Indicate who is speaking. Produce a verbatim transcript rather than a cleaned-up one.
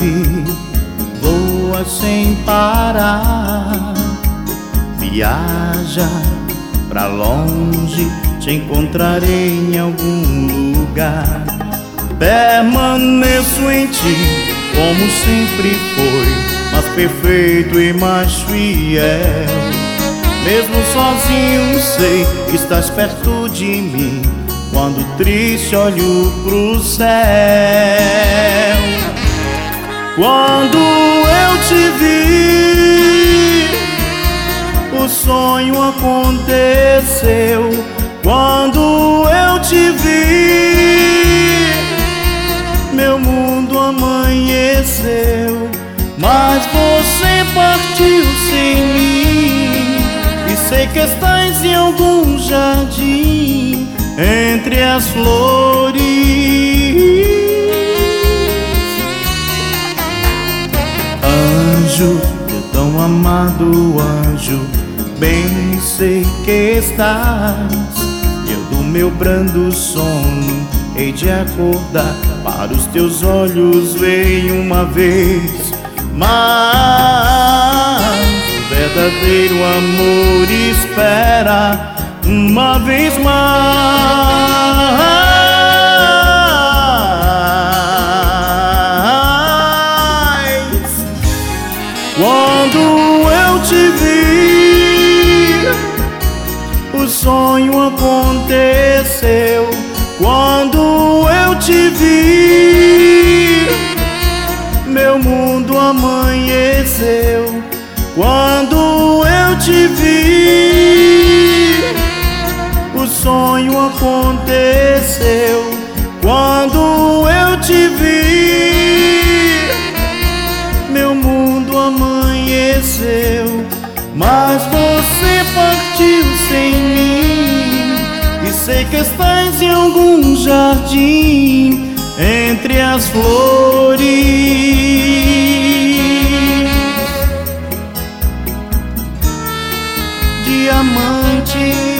Speaker 1: ave, voa sem parar, viaja pra longe, te encontrarei em algum lugar. Permaneço em ti como sempre foi, mas perfeito e mais fiel. Mesmo sozinho sei que estás perto de mim, quando triste olho pro céu. Quando eu te vi, o sonho aconteceu. Quando eu te vi, meu mundo amanheceu. Mas você partiu sem mim, e sei que estás em algum jardim entre as flores. Anjo, meu tão amado anjo, bem sei que estás. Eu do meu brando sono hei de acordar para os teus olhos ver uma vez. Mas o verdadeiro amor espera uma vez mais. Quando eu te vi, o sonho aconteceu. Quando eu te vi, meu mundo amanheceu. Quando eu te vi, o sonho aconteceu. Quando eu te vi, meu mundo amanheceu. Mas você partiu sem mim, e sei que estás em algum jardim entre as flores. Diamante,